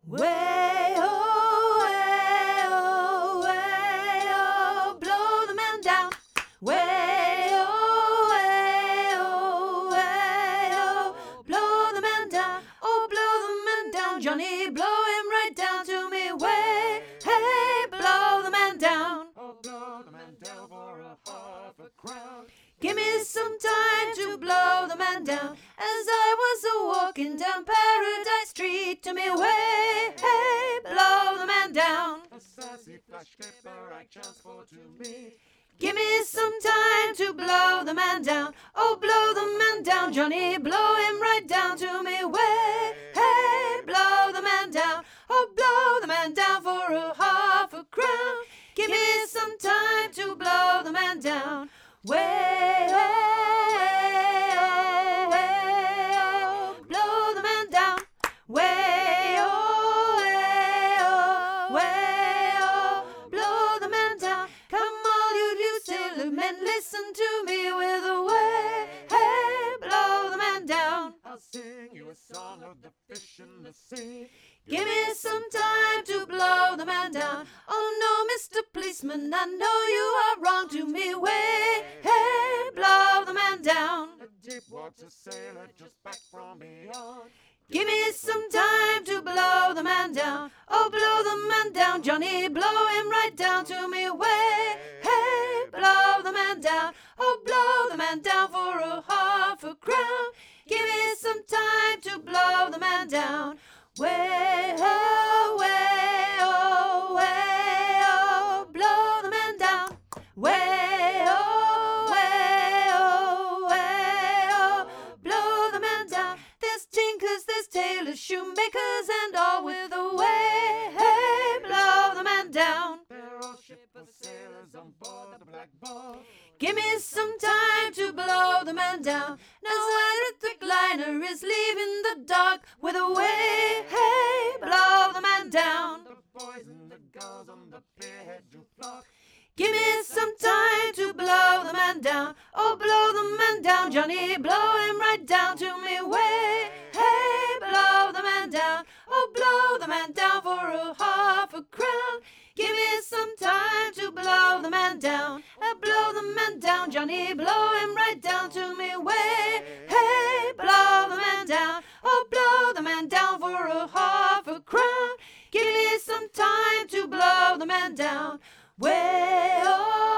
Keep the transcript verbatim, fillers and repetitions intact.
Way oh, way oh, way oh, blow the man down. Way oh, way oh, way oh, blow the man down. Oh, blow the man down, Johnny, blow him right down to me. Way, hey, blow the man down. Oh, blow the man down for a half a crown. Give me some time to blow the man down, as I was a walking down Paradise Street to me. Way, hey, blow the man down. A sassy flash clipper I chance for to me. Give me some time to blow the man down. Oh, blow the man down, Johnny, blow him right down to me. Way, hey, blow the man down. Oh, blow the man down for a half a crown. Give me some time to blow the man down. Way, oh, way, oh, way, oh, blow the man down. Way, oh, way, oh, way, oh, blow the man down. Come all you you sailor men, listen to me with a way, hey, blow the man down. I'll sing you a song of the fish in the sea. Give me some time to blow the man down. Oh no, Mister Policeman, I know you are wrong to me. Way, hey, blow the man down. A deep water sailor just back from beyond. Give me some time to blow the man down. Oh, blow the man down, Johnny, blow him right down to me. Way, hey, blow the man down. Oh, blow the man down for a half a crown. Give me some time to blow the man down. Way, oh, way, oh, way, oh, blow the man down. Way, oh, way, oh, way, oh, blow the man down. There's tinkers, there's tailors, shoemakers, and all with a way, hey, blow the man down. They're all shipper sailors on board the Black Ball. Give me some time to blow the man down. Now the electric liner is leaving the dock with a way, hey, blow the man down. The boys and the girls on the pier do flock. Give me some time to blow the man down. Oh, blow the man down, Johnny, blow him right down to me. Way, hey, blow the man down. Oh, blow the man down for a half a crown. Give me some time to blow the man down. Uh, blow the man down, Johnny, blow him right down to me. Way, hey, blow the man down. Oh, blow the man down for a half a crown. Give me some time to blow the man down. Way, oh.